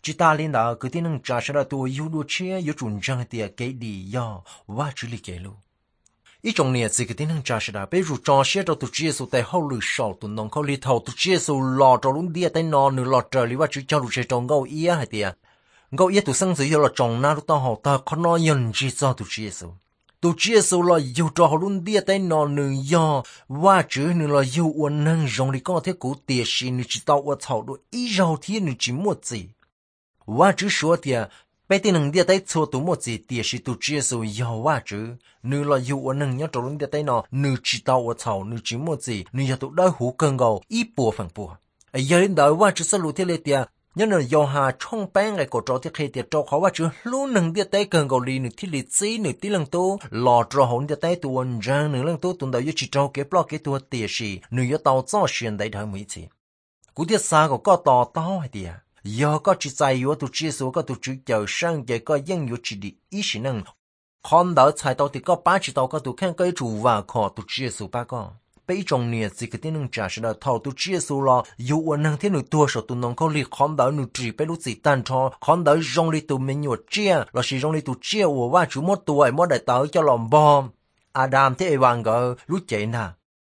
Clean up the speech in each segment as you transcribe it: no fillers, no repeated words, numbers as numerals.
chỉ ta lên đó cứ tin năng trả sẽ là tôi yêu đua chia yêu chuẩn trang tiệt cái đi do và chỉ lý cái luôn ý trong này chỉ cái tin năng trả sẽ là bây giờ trả sẽ cho tụi chia số tại hậu lử sầu tụi nông khâu lý thầu tụi chia số lò cho luôn đi tại nọ nửa lò trời lý và chỉ cho tụi chia trong gạo ý hay tiệt gạo ý tụi sinh sử là trong na tụi tao họ ta khó nói nhận chỉ cho tụi chia số là yêu cho họ luôn đi tại nọ nửa do và chỉ nửa là yêu uốn năng trong lý có thể cố tiệt xin nửa chỉ tao uốn thầu đôi ý giàu thiên nửa chỉ một gì và chỉ số tiệt bây giờ nâng địa tay cho tụi một gì tiệt sĩ tụi chia số yêu và chỉ nửa là yêu uốn năng nhớ cho luôn địa tay nọ nửa chỉ tao uốn thầu nửa chỉ một gì nửa tụi đôi hú cơn gầu ý bùa phẳng bùa giờ đến đó và chỉ số lụt thế này tiệt nhớ nửa yêu hà trong bang cái cổ trò thiết khi tiệt trò khó và chỉ luôn nâng địa tay cơn gầu đi nửa thiết lý xí nửa tí lần tô lò trò hồn địa tay tụi anh rang nửa lần tô tụi đầu yêu chỉ trò cái plot cái tụi tiệt sĩ nửa yêu tao cho xuyên đại thời mấy gì cú tiệt xa có tò tao hay tiệt giờ có chỉ sai yếu tụi chia số có tụi chữ chờ sang giờ có dân yếu chỉ đi ý xin năng con đỡ sai tao thì có ba chỉ tao có tụi khen cái chủ và khó tụi chia số ba con bây trong này chỉ cái tiếng năng trả sẽ là thầu tụi chia số lo yếu năng thế nửa tua số tụi nông có li con đỡ nửa chỉ bây lúc gì tan cho con đỡ rong li tụi mình nhiều chia là chỉ rong li tụi chia của và chú một tuổi một đại tớ cho lòng bom Adam thế Evan gỡ lúc chạy nè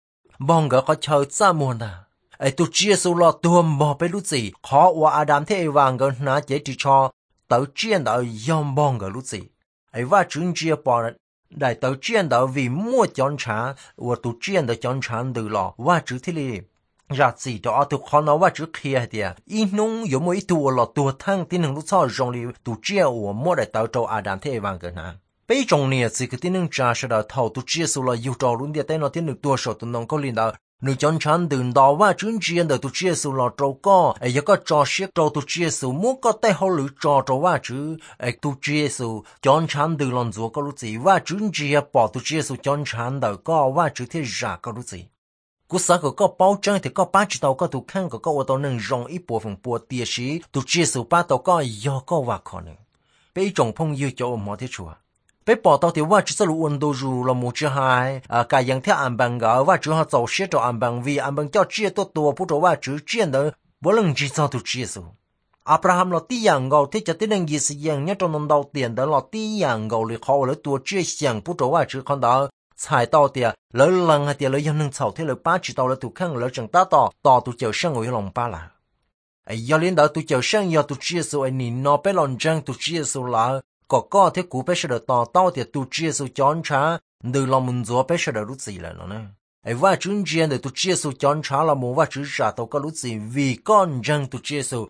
bom gỡ có chơi xa muôn nè tụi chia số lo tuồng bỏไปรู้สิขอว่าอาดัมที่วางกันนะเจติชอเต๋อเจียนเต๋อยอมบองกันรู้สิว่าจุนเจียปอได้เต๋อเจียนเต๋อวิมั่วจอนช้าว่าตุเจียนเต๋อจอนช้าดูหล่อว่าจุที่ลีราศีเต๋อตุขอนะว่าจุเคลียเดียอีนุ่งอยู่มั่วอีตัวหล่อตัวทั้งที่หนึ่งรู้ชอบจงลีตุเจียว่ามั่วได้เต๋อโจอาดัมที่วางกันนะไปจงเนี่ยสิคือที่หนึ่งจ่าเสด็จเท่าตุเจียสุลอยู่จอรุ่นเดียแต่นอที่หนึ่งตัวสดตุนงก็ลินดาnửa chọn chán đường đó và chuyến chuyên đời tụi chia số lò trâu co, giờ có trò xiết trâu tụi chia số muốn có tay họ lử trò trâu và chứ, tụi chia số chọn chán đường lần rồi có lúc gì và chuyến chia bỏ tụi chia số chọn chán đời co và chứ thế giả có lúc gì, cú sáng có bao trang thì có ba chỉ tàu có tụi khang có ô tô nâng rong ít bộ phận bộ tiệt sĩ tụi chia số ba tàu có do có và khó nữa, bây trồng phong yêu cho mọi thứ chùa. Bé bỏ tao thìว่าchỉ là luận đồ dù là một chữ hai cái dạng theo anh bằng gạo và chữ họ giàu sẽ cho anh bằng vì anh bằng cho chia tốt tua phụ trợ và chữ chia đó bố lần chỉ sao tụi chia số Abraham là tí dạng gạo thế cho tới lần gì sự dạng nhất trong năm đầu tiên đó là tí dạng gạo thì họ lấy tua chia dạng phụ trợ và chữ con đó xài tao thì lấy lần hay thì lấy dân nâng sầu thế lấy ba chỉ tao lấy tụi khang lấy chẳng ta tao tụi chèo sang ngồi lòng ba là giờ lên đó tụi chèo sang giờ tụi chia số anh nhìn nó bé lòng trăng tụi chia số là có thế cú bé sẽ được tao thì tụi chia số chọn trả từ lòng mình rồi bé sẽ được lúc gì là nó nè và chúng chia để tụi chia số chọn trả là một và chữ trả tao có lúc gì vì con răng tụi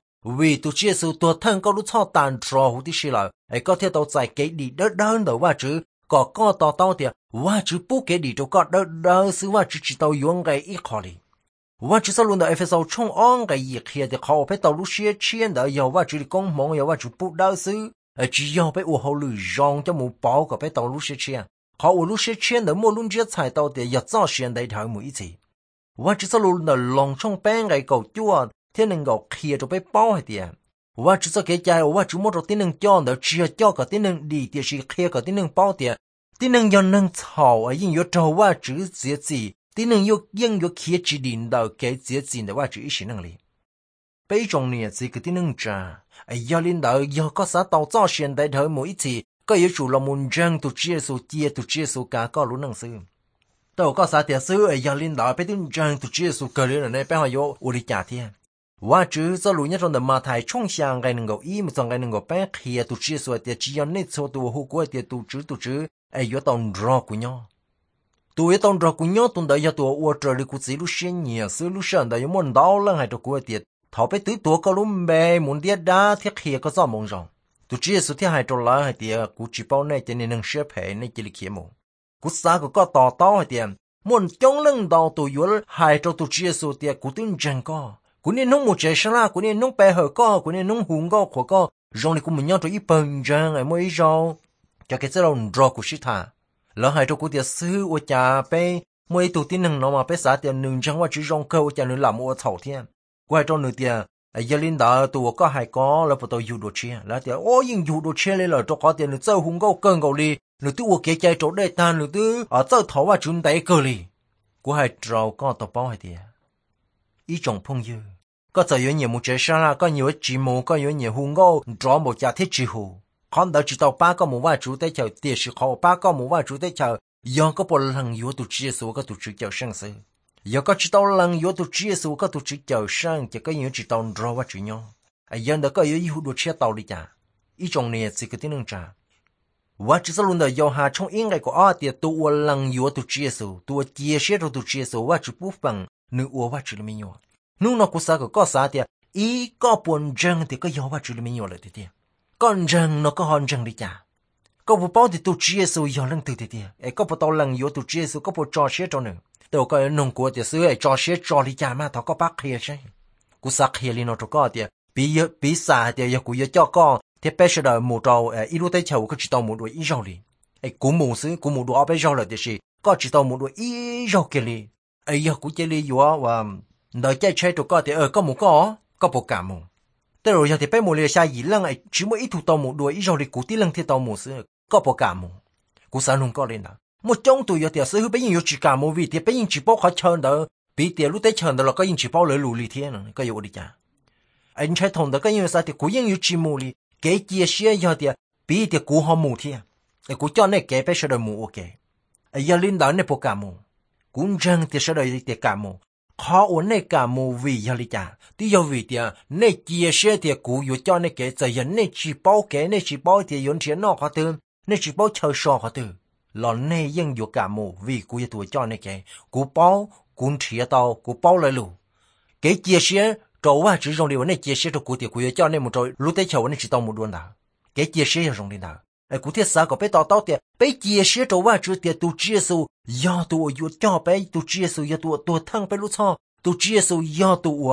chia số tụi thân có lúc thọ tàn trò hụt đi là có thể tao giải cái đi đỡ đơn đầu và chữ có tao thì và chữ bút cái đi cho có đỡ xứ và chữ chỉ tao dùng cái ít khó đi và chữ sao luôn đó phải sao trong on cái gì kia thì họ phải tao lúc chia đó giờ và chữ công mong giờ và chữ bút đỡ xứ chỉ do bé u hậu lử rong cho một bao của bé tàu lúc xe chia họ u lúc xe chia nữa mua luôn chiếc xài tàu để giật ra xuyên đầy thời mũi gì và chỉ sau luôn là lòng trong bé ngày cầu chua thế nên cầu kia cho bé bao hay tiền và chỉ sau cái trái và chỉ một cái nên cho nữa chia cho cái nên đi thì chỉ kia cái nên bao tiền nên do nên thảo ở những yếu trâu và chữ gì gì nên do những yếu kia chỉ định đầu cái gì để và chữ ý năng力bây trong này chỉ cái nên trả giờ lên đó giờ có xã tàu cho xuyên đại thời mỗi次có yếu chủ là muốn răng tụi chia số cả có luôn năng sư tàu có xã tiền sư giờ lên đó bây tin răng tụi chia số cơ lên này bây giờ yo uli trả tiền và chứ do lúc nhất trong đợt mà thải trong sáng cái năng ý một trong cái năng bé kia tụi chia số tiền chỉ nhận net số tụi hú của tiền tụi chứ yo tàu rò của nhau tụi tàu rò của nhau tụi đó giờ tụi uo trời đi của chỉ lúc xuyên nhiều sư lúc sáng đó yo muốn đau lần hay tụi của tiền thọ bé tứ tua có lúm bè muốn đi đá thiết kia có sao mong rong tụi chia số thiết hai trâu lá hay tiệt cú chỉ bao này cho nên năng xếp hệ này chỉ là kia mù cú xa có tao hay tiệt muốn chống lưng đào tụi yếu hai trâu tụi chia số tiệt cú tin chân co cú nên nông một trái sala cú nên nông bè hở co cú nên nông hùng co khổ co rong này cú mình nhau cho ít bần chân ấy mới rong cho cái rong rò cú xí thà lỡ hai trâu cú tiệt sư ở nhà bè mới tụi tin năng nó mà bè xả tiệt nương chân qua chỉ rong cơ ở nhà nương làm ở thầu thiên quay trong nửa tiền giờ linh đó tụi có hai có là tụi yêu đồ chia là tiền nhưng yêu đồ chia lên là cho có tiền nữa chơi hùng câu cơn cầu li nữa tụi kia chơi chỗ đây ta nữa tụi ở chơi thấu và chúng tay cơ li của hai trâu có tụi bao hai tiền ý chồng phong dư có giờ有nhiều một chế sao là có nhiều chỉ mù có nhiều hùng ngô rõ một gia thiết chỉ hù con đỡ chỉ tàu ba có một vài chủ tế chờ tiền sự họ ba có một vài chủ tế chờ do có một lần yếu tụ chia số có tụ chỉ chờ sang sự do có chỉ tàu lần yếu tụ chia số có tụ chỉ chờ sang chỉ có nhiều chỉ tàu rõ và chỉ nhau dân đó có yếu hữu đồ chia tàu đi chả ý trong này chỉ cái tiếng nâng trả và chỉ sau luôn đó do hà trong yên ngày của ở thì tụ lần yếu tụ chia số tụ chia sẻ rồi tụ chia số và chỉ bút bằng nữ uo và chỉ là mình nhau nung nó cũng sao có sao thì ý có buồn răng thì có yếu và chỉ là mình nhau lại thì con răng nó có hòn răng đi chả có bộ bao thì tụ chia số yếu lần từ thì có bộ tàu lần yếu tụ chia số có bộ trò sẻ cho nữa tôi có nông của thì xưa trò sẻ trò đi chả mà thọ có bác kia chứ cũng sắc kia lên nó cho có thì bị xa thì giờ cũng cho con thì bây giờ một trâu ít lúc tới chiều có chỉ tao một đôi ít rau đi cũng một đôi bây giờ là thì gì có chỉ tao một đôi ít rau kia đi giờ cũng chơi đi vừa và đợi chơi cho có thì có một có bộ cảm mù tới rồi giờ thì bây một lề xa gì lăng chỉ một ít thu tao một đôi ít rau đi cũng tí lăng thì tao một xưa có bộ cảm mù cũng sao luôn có lên đó một trong tụi giờ thì xưa bây giờ chỉ cảm mù vì thì bây giờ chỉ bao khó chơi đó bị tiền lúc tới chơi đó là có những chỉ bao lỡ lù lì thế này có yêu đi chả anh chơi thằng đó cái như sao thì cũng những chỉ mù đi cái chia sẻ giờ thì bị thì cũng họ mù thế cũng cho nên cái bây giờ được mù ok giờ linh đạo này bộ cảm mù cũng chẳng thì sẽ đời thì cảm mù họ ổn này cảm mù vì giờ đi chả tuy giờ vì thì này chia sẻ thì cũng yêu cho nên cái giờ này chỉ bao cái này chỉ bao thì yon chuyện nó khó từ này chỉ bao chờ so khó từ là này vẫn yêu cảm mù vì cũng yêu tuổi cho nên cái cũng bao cũng chia tao cũng bao lại luôn cái chia sẻ trâu à chỉ dùng điều này chia sẻ cho cụ thể cụ cho nên một trâu lúc tới chiều này chỉ tao một đồn nào cái chia sẻ dùng đi nào cụ thể sao có bé tao thì bé chia sẻ trâu à chỉ thì tu chia số do tu yêu cho bé tu chia số do tu thăng bé lúc sau tu chia số do tu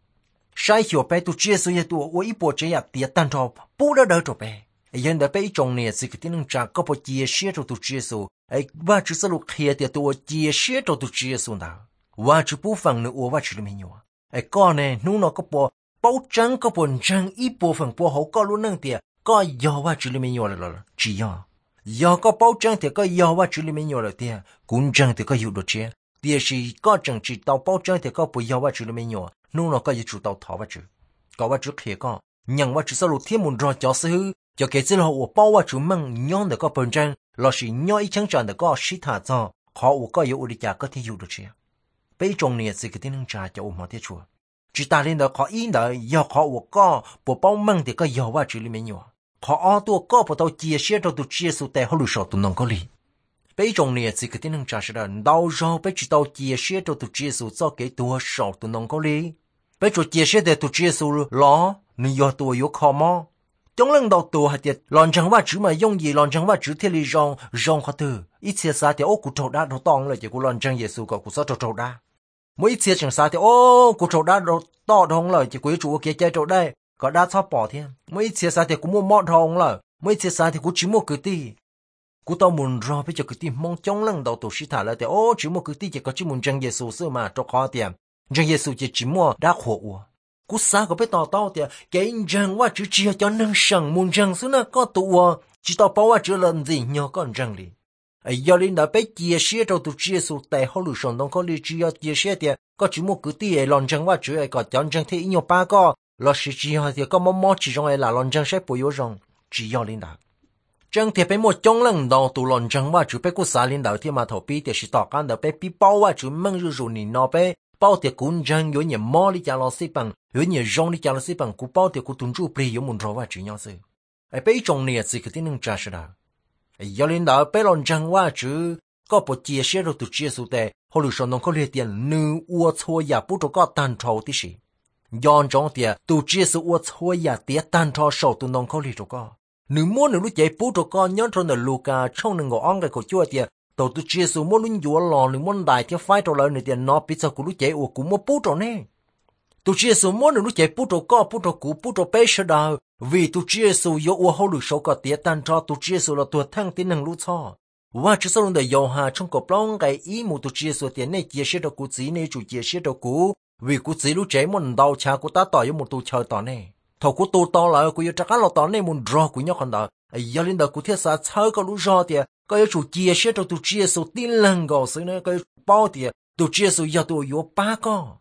sai hiểu bé tu chia số do tu ít bộ chế à tiệt tan trâu bù đỡ trâu bé hiện tại bé trong này sự cái tiếng trả có bộ chia sẻ cho tu chia số và chỉ số lúc kia thì tu chia sẻ cho tu chia số nào và chỉ bộ phận nữa và chỉ là mình nhau con này nung nó có bộ bao trắng có bộ trắng ít bộ phận bộ hậu có luôn năng tiệt có gió và chỉ là mình nhau rồi chỉ gió có bao trắng thì có gió và chỉ là mình nhau rồi tiệt cũng trắng thì có hiệu được chứ tiệt chỉ có trắng chỉ tàu bao trắng thì có bộ gió và chỉ là mình nhau nung nó có chủ tàu thọ và chữ có và chữ kia có nhận và chữ sau lúc thiên muốn rồi cho sư cho cái gì là họ bao và chữ măng nhon được có phần trắng là chỉ nhon ít trắng tròn được có sĩ thả cho họ có hiệu đi chả có thể hiệu được chứ bây trong này sự cái tiếng trả cho ông họ thế chùa chỉ ta lên đó họ in đó giờ họ có bộ bao măng thì có giờ và chỉ lên nhiều họ tôi có bộ tàu chia sẻ cho tôi chia sẻ tại họ lưu sọt tôi nông có lý bây trong này sự cái tiếng trả sẽ là đau rồi bây chỉ tàu chia sẻ cho tôi chia sẻ cho cái tôi sọt tôi nông có lý bây chỗ chia sẻ để tôi chia sẻ lo nếu giờ tôi có khó mà trong lần đầu tôi hay thì lần chẳng và chữ mà dùng gì lần chẳng và chữ thế li rong khó từ ít chia sẻ thì ô cụ trâu đá nó tòng lại chỉ cụ lần chẳng Giêsu có cụ sao trâu đá mỗi chia chẳng sao thì ô cụ trâu đá nó to thông lại chỉ cụ chủ kia chơi trâu đây có đá sao bỏ thiên mỗi chia sẻ thì cũng mua mọt thông lại mỗi chia sẻ thì cũng chỉ mua cái tí cụ tao muốn rồi bây giờ cái tí mong trong lần đầu tôi sĩ thả lại thì ô chỉ mua cái tí chỉ có chỉ muốn chẳng Giêsu xưa mà cho khó tiền chẳng Giêsu chỉ mua đá khổ cú sao có biết tao thì cái răngว่าchữ chia cho năng sẵn muốn răng xứ nó có tụ chỉ tao bảoว่าchữ lần gì nhớ con răng đi giờ linh đã biết chia sẻ cho tụ chia số tại họ lựa chọn đông có lý chia sẻ thì có chỉ một cái tí lần răngว่าchữ có chọn răng thì nhiều ba có là sự chia thì có món chỉ trong là lần răng sẽ bồi dưỡng răng chỉ giờ linh đã răng thì phải một trong lần đầu tụ lần răngว่าchữ biết cú sao linh đã thì mà thầu bi thì sẽ tao can đã biết bi bảoว่าchữ mong rồi nhìn nó biết bao thì cũng răng có nhiều mò đi chả lo xí bằng có nhiều rong đi chả lo xí bằng cũng bao thì cũng tuân chủ bì có muốn rồi và chỉ nhau sự bây trong này chỉ cái tiếng năng trả sẽ giờ lên đó bây lần răngว่าchữ có bộ chia sẻ rồi tụ chia số tệ họ lựa chọn có liên tiền nữ uo thôi ya bút có tan trâu tí gì yon trong tiền tụ chia số uo thôi ya tiệt tan trâu sầu tụ nông có liên có nữ muốn nữ lúc chạy bút có nhớ trong là Luca trong nữ ngõ ăn cái cổ chua tiền tàu tu chia số mỗi lúc vừa lò nữa muốn đại thì phải trâu lợi nữa tiền nó bị sao cũng lúc chạy ở cũng mua bút rồi nè tu chia số mỗi lúc chạy bút rồi có bút rồi cũ bút rồi bé sợ đào vì tu chia số yếu ở hậu lực số có tiền tan cho tu chia số là tu thăng tiền năng lúc cho và chỉ sau lần đời giàu hà trong cột lông cái ý một tu chia số tiền này chia sẻ được cũ gì này chủ chia sẻ được cũ vì cũ gì lúc chạy muốn đào cha của ta tỏi với một tu chơi tỏi này thầu của tu to là của chắc là tỏi này muốn draw của nhau còn đó giờ lên đời của thiết xã chơi có lúc draw tiền có yêu chủ chia sẻ cho tu chia số tin lần gò xứ nữa có bao tiền tu chia số giờ tu yếu ba con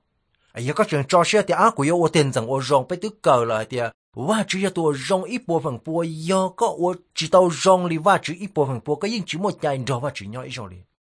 giờ có chuyện cho xe thì ác của yêu tiền rằng ô rong phải tức cờ lại thì và chỉตัวrong ít bộ phận bộ giờ có ô chỉ tao rong li và chỉ ít bộ phận bộ cái những chỉ một chạy rồi và chỉ nhau ít rồi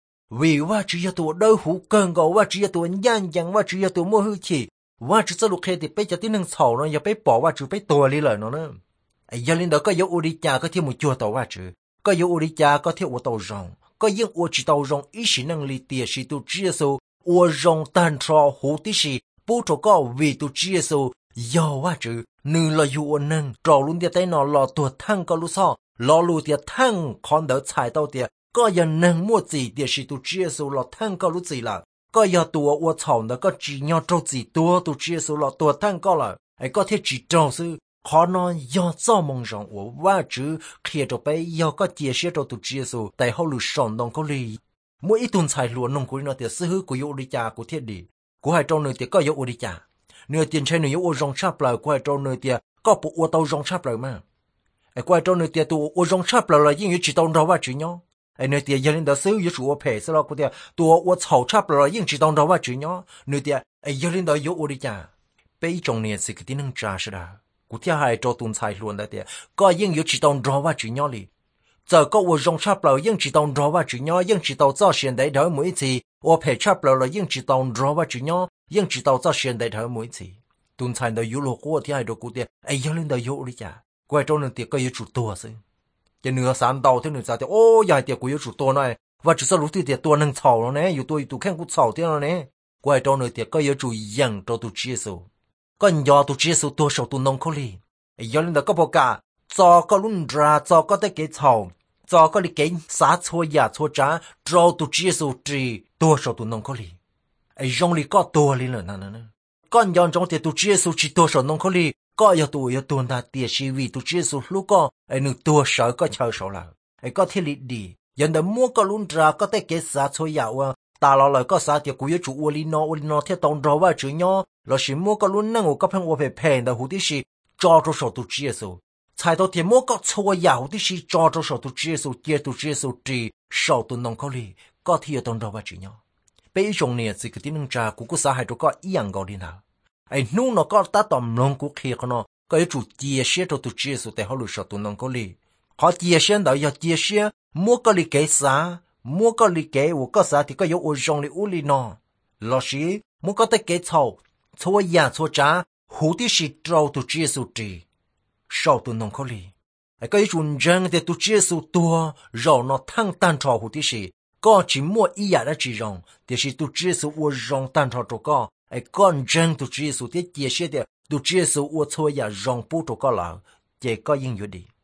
vìว่า只要ตัวได้หูเกินก็ว่า只要ตัวย่านยังว่า只要ตัวมั่วหื้อขี้ว่าจะสรุปเหตุไปจะที่หนึ่งเฉาเนาะอย่าไปบอกว่าจะไปตัวเลยเลยเนาะไอ้ยันลินเดอก็ยกอุริจาก็เที่ยวมุจัวตัวว่าจือก็ยกอุริจาก็เที่ยววัวตัวรองก็ยิ่งวัวจีตัวรองอีสินังลีเตียสิตัวเจียสูวัวรองตันทรอหูที่สิปูโตก็วีตัวเจียสูยอว่าจือนึงเราอยู่วันนึงจอลุนเดียแต่นอรอตัวทั้งก็รู้ซ้อรอลูเดียทั้งคอนเดอร์ชายตัวเดียก็ยังนั่งมั่วจีเดียสิตัวเจียสูเราทั้งก็รู้จีละก็ยาตัววัวเฉาเนก็จียอโจจีตัวเจียสูเราตัวทั้งก็ละไอ้ก็เที่จีโจซื้อขอนอนยอจ้ามองรองว่าจื้อเคลียร์ไปยอก็เจียเสียตัวตุเจียสูแต่เขาหลุดสอนน้องเขาลีมื่ออีตุนชายหลวนน้องกูนี่เตียซื้อกูยอุริจากูเทียดีกูให้เจ้าเนื้อเตียก็ยอุริจาเนื้อเตียนใช้เนื้อโอรองชาเปล่ากูให้เจ้าเนื้อเตียก็ปวดตัวรองชาเปล่ามาไอ้กูให้เจ้าเนื้อเตียตัวโอรองชาเปล่าเลยยิ่งอยู่จีตองเราว่าจีเนาะไอ้เนื้อเตียยันเดอซื้ออยู่ชัวเพสแล้วกูเตียตัวโอเฉาชาเปล่าเลยยิ่งจีตองเราว่าจีเนาะเนื้อเตียไอ้ยันเดอยอุริจาไปจงเนี่ยสิกที่นั่งจ่าใช่ไหมกูที่ให้โจตุนชายล้วนได้เดียก็ยิ่งอยู่จีตองรอว่าจีเนาะเลยจะก็ว่ารงชาเปล่ายิ่งจีตองรอว่าจีเนาะยิ่งจีตองเจ้าเสียนได้เท่า每一次我陪ชาเปล่าเลยยิ่งจีตองรอว่าจีเนาะยิ่งจีตองเจ้าเสียนได้เท่า每一次ตุนชายเดียวรู้กูที่ให้โจกูเดียไอ้ยังเล่นเดียวอยู่เลยจ้ะกูไอ้โจนึงเดียก็อยู่จุดตัวสิจะเหนือสามดาวที่หนึ่งจะเดียโอ้ยายเดียกูอยู่จุดตัวหน่อยว่าจะสรุปที่เดียตัวหนึ่งเฉาแล้วเนี่ยอยู่ตัวแค่กูเฉาที่นั่นเนี่ยกูไอ้โจนึงเดียก็อยู่จุดยังโจตุเจียสูก็ยอตุเจียสูตัวชาวตุนน้องเขาเลยยันเดก็บอกว่าจอก็รุ่นราจอก็ได้เกจาวจอก็เลยเกณฑ์สาชัวยาชัวจ้าจอตุเจียสูจีตัวชาวตุนน้องเขาเลยไอ้ยงลีก็ตัวเลยเลยนั่นนะก็ย้อนจงเตตุเจียสูจีตัวชาวน้องเขาเลยก็อย่าตัวนาเตียชีวิตตุเจียสูลูกก็ไอ้หนึ่งตัวเสือก็เช่าเสือละไอ้ก็ที่ลิดียันเดมัวก็รุ่นราก็ได้เกณฑ์สาชัวยาว่าตาเราเลยก็สาเตียกูยจูอวลีนอที่ต้องรอว่าจุเนาะเราสิมัวก็รุ่นนั่งก็เพิ่งว่าเพลแต่หูที่สิจอตัวชาวตุเจียสูใช้ตัวเทียมก็ชัวยาวที่ชีจอตัวชาวตุเจียสูเจียตุเจียสูจีชาวตุนงเขาเลยก็ที่จะต้องรอว่าจีเนาะไปอีจงเนี่ยสิกที่นึงจากกูสาให้ตัวก็อีหยังก็ดีนะไอ้นู่นก็ตัดต่อมลงกูเคลียร์กันเนาะก็จะจูเจียเสียตัวตุเจียสูแต่เขาหลุดชาวตุนงเขาเลยเขาเจียเสียเดี๋ยวเจียเสียมัวก็เลยเกษามัวก็เลยเกวก็สาที่ก็有อุจงเลยอุลีเนาะ老师มัวก็ได้เกษาชัวยาชัวจ้าหูที่สิเจ้าตุเจียสูจีชาวตุนงเขาลีไอ้ก็ยุ่งจังแต่ตุเจียสูตัวเราเนาะทั้งตันทอหูที่สิก็จิมัวอีอยากได้จีรงแต่สิตุเจียสูวัวรงตันทอตัวก็ไอ้ก้อนจังตุเจียสูที่เจียเสียเดียตุเจียสูวัวชัวยารงปูตัวก็แล้วเจก็ยิ่งอยู่ดี